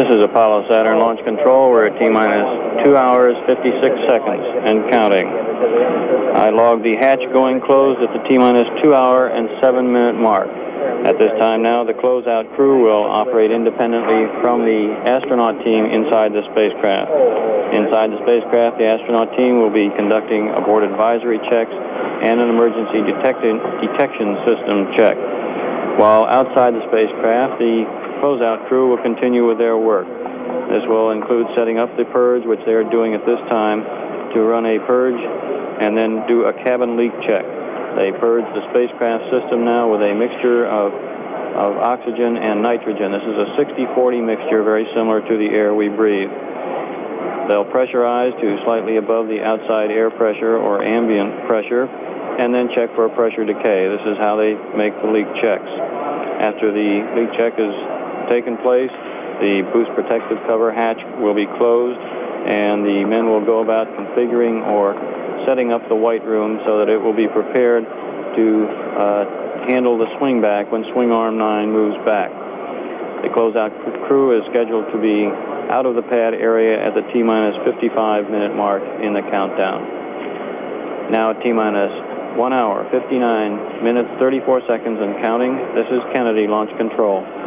This is Apollo Saturn Launch Control. We're at T-minus 2 hours, 56 seconds, and counting. I logged the hatch going closed at the T-minus 2 hour and 7 minute mark. At this time now, the closeout crew will operate independently from the astronaut team inside the spacecraft. Inside the spacecraft, the astronaut team will be conducting abort advisory checks and an emergency detection system check. While outside the spacecraft, the closeout crew will continue with their work. This will include setting up the purge, which they are doing at this time, to run a purge and then do a cabin leak check. They purge the spacecraft system now with a mixture of oxygen and nitrogen. This is a 60-40 mixture, very similar to the air we breathe. They'll pressurize to slightly above the outside air pressure or ambient pressure, and then check for pressure decay. This is how they make the leak checks. After the leak check is taken place, the boost protective cover hatch will be closed, and the men will go about configuring or setting up the white room so that it will be prepared to handle the swing back when swing arm 9 moves back. The closeout crew is scheduled to be out of the pad area at the T-minus 55 minute mark in the countdown. Now at T-minus 1 hour, 59 minutes, 34 seconds and counting. This is Kennedy Launch Control.